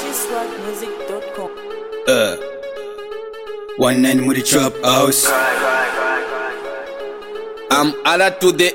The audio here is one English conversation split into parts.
GSwagmusic.com. 19 with the trap house. I'm Ala to the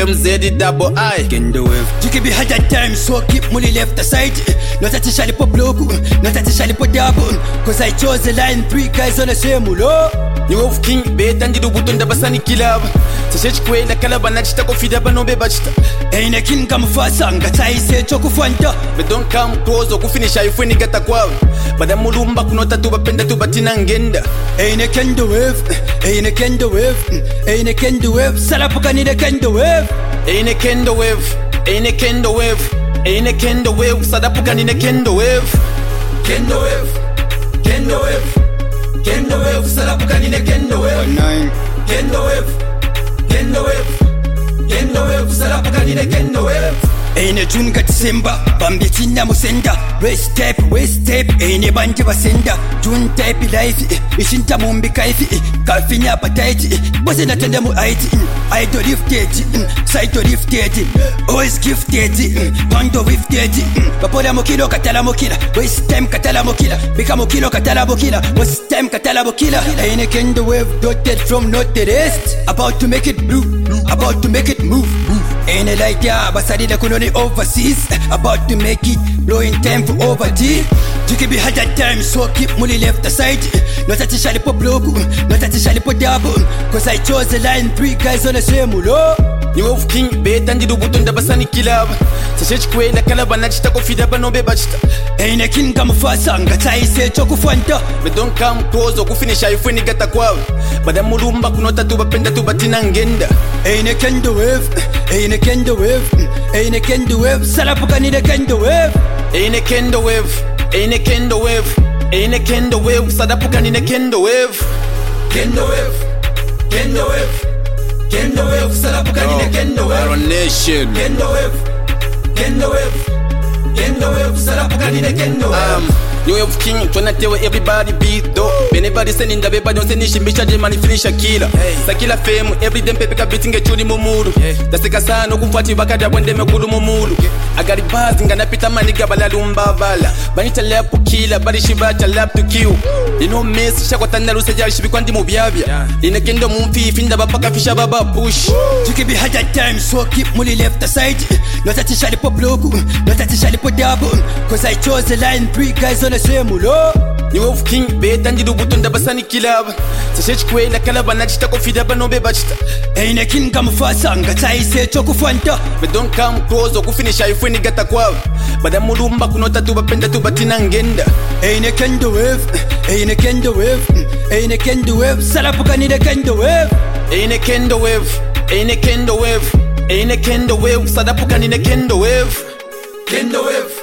AMZ double I. Can do it. You can be had that time, so keep money left aside. Not that shall pop logo, not that shall put double. Cause I chose the line, 3 guys on the same mulo. You of king, bet and do button the basani kilab. To search quay the calabanachita coffee da banobe bachta. Ain't a king come fast, and I say choco fanta. But don't come close or finish if when you get a quav. But the mulumba kunota to bapenda to batina ngenda. Ain't a can do it, ain't a can do it, ain't a can do it. Salapukani the can do it. Ain't a kendo wave, ain't a kendo wave, ain't a kendo wave, Sadapukani the kendo wave. Kendo wave, kendo wave, kendo wave, Sadapukani the kendo wave. 19. Kendo wave, kendo wave, kendo wave, Sadapukani the kendo wave. Ain't a June got Simba, Bambitina Musenda, waist tape, ain't a bandi basenda, June tape life, Ishinta Mumbi Kaifi, Kalfina Patati, wasn't a Tendamu IT, Idol lifted, Saito lifted, always gifted, Tondo lifted, Papola Mokilo, Catalamokila, waist time Catalamokila, Becamokilo, Catalabokila, waist time Catalabokila, ain't a candle wave dotted from north to east, about to make it blue, about to make it move. Ain't a light, yeah, but I did a colony overseas. About to make it, blowing time for overtime. You can be had that time, so keep money left aside. Not that you shall pop logo, not that you shall put double. Cause I chose the line, 3 guys on the same mulo. You of king, bet and do button the basani kilab. To search quay the calabanachita coffee da banobe bachta. Ain't a king come fast, and I say choco fanta. But don't come close or finish if when you get a quav. But the mulumba kunota to bapenda to batina ngenda. Ain't a can do it, ain't a can do it, ain't a can do it. Salapukani the can do it. Ain't a kendo wave, ain't a kendo wave, ain't a kendo wave, Sadapukani the kendo wave. Kendo wave, kendo wave, kendo wave, Sadapukani the kendo wave. Our nation. Kendo wave, kendo wave, kendo wave, Sadapukani the kendo wave. You have king, tryna tell everybody beat though. Anybody sending the baby don't send it, bitch, I money finish a killer. Sakila fame, every day paper beating a chudi mumuru. That's the casano, kumfati bakada when they make good mumulu. I got it bars, and pita maniga balalumba bala. Banita lap to kill, body shiba lap to kill. You know, miss Shakotana Lusaja should be quantum biavia. In a kingdom, Mumfi, Finda Baka Fisha Baba push. You can be had that time, so keep money left aside. Not that you shall pop logo, not that you shall put double. Cause I chose the line, 3 guys on the same mulo. You of king, bet and do button the basani kilab. To search quay the calabanachita coffee da banobe bachta. Ain't a king come fast, and I say choco fanta. But don't come close or finish if when you get a quav. But the mulumba kunota to bapenda to batina ngenda. Ain't a can do it, ain't a can do it, ain't a can do it. Salapukani the can do it. Ain't a kendo wave, ain't a kendo wave, ain't a kendo wave, Sadapukani the kendo wave. Kendo wave.